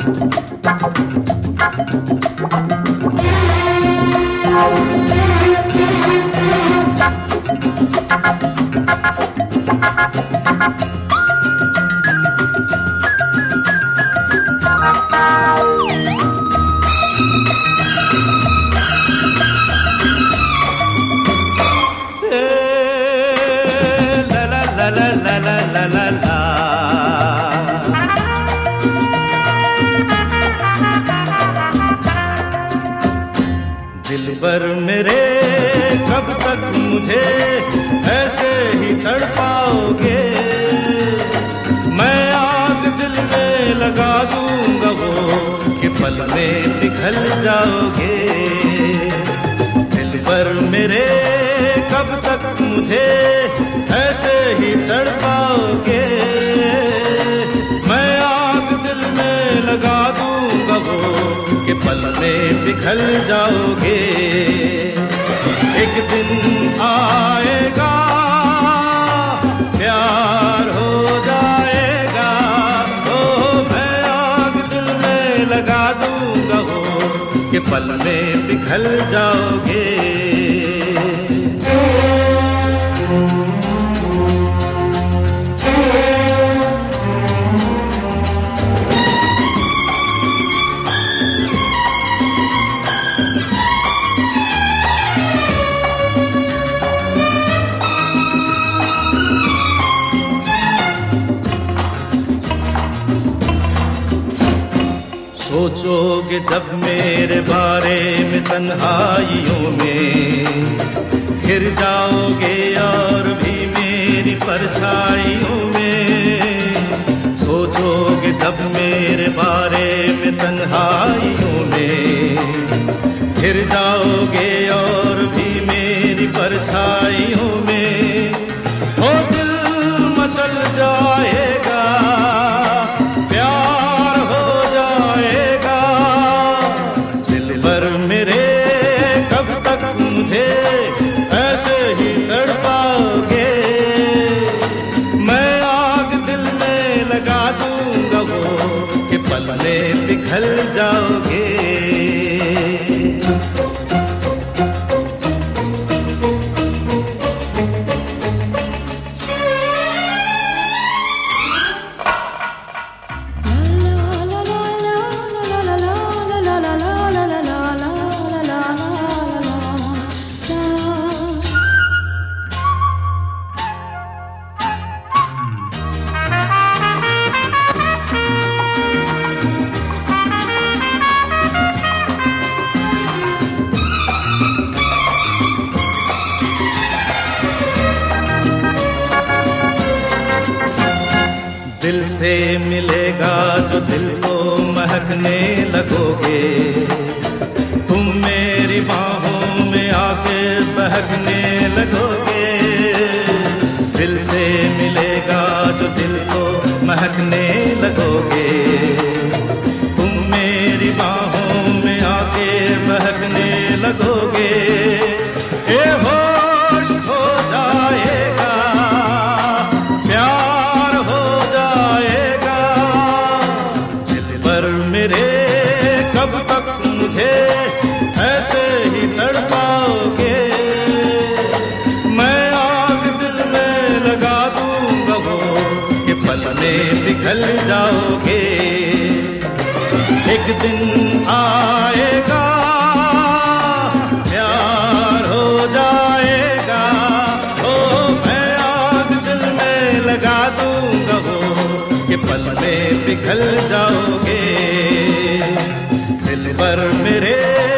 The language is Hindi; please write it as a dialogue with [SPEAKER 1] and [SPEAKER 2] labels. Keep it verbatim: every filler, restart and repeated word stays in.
[SPEAKER 1] दिलबर मेरे कब तक मुझे ऐसे ही तड़पाओगे? मैं आग दिल में लगा दूंगा वो कि पल में पिघल जाओगे। दिलबर मेरे कब तक मुझे ऐसे ही तड़पाओगे? मैं आग दिल में लगा दूंगा वो कि पल में पिघल जाओगे। एक दिन आएगा प्यार हो जाएगा, ओ मैं आग दिल में लगा दूंगा वो कि पल में पिघल जाओगे। सोचोगे जब मेरे बारे में तन्हाइयों में, घिर जाओगे और भी मेरी परछाइयों में। सोचोगे जब मेरे बारे में तन्हाइयों में, घिर जाओगे और भी मेरी परछाइयों में। ओ दिल मचल जाएगा, ऐसे ही तड़पाओगे? मैं आग दिल में लगा दूंगा वो कि पल में पिघल जाओगे। दिल से मिलेगा जो दिल को महकने लगोगे, तुम मेरी बाहों में आके बहकने लगोगे। दिल से मिलेगा जो दिल को महकने लगोगे, तुम मेरी बाहों में आके बहकने लगोगे। ए होश हो जाएगा, प्यार हो जाएगा। दिलबर मेरे कब तक मुझे ऐसे ही तड़पाओगे? मैं आग दिल में लगा दूंगा वो कि पल में पिघल जाओगे। एक दिन आएगा प्यार हो जाएगा, ओ मैं आग दिल में लगा दूंगा वो कि पल में पिघल जाओगे। दिलबर मेरे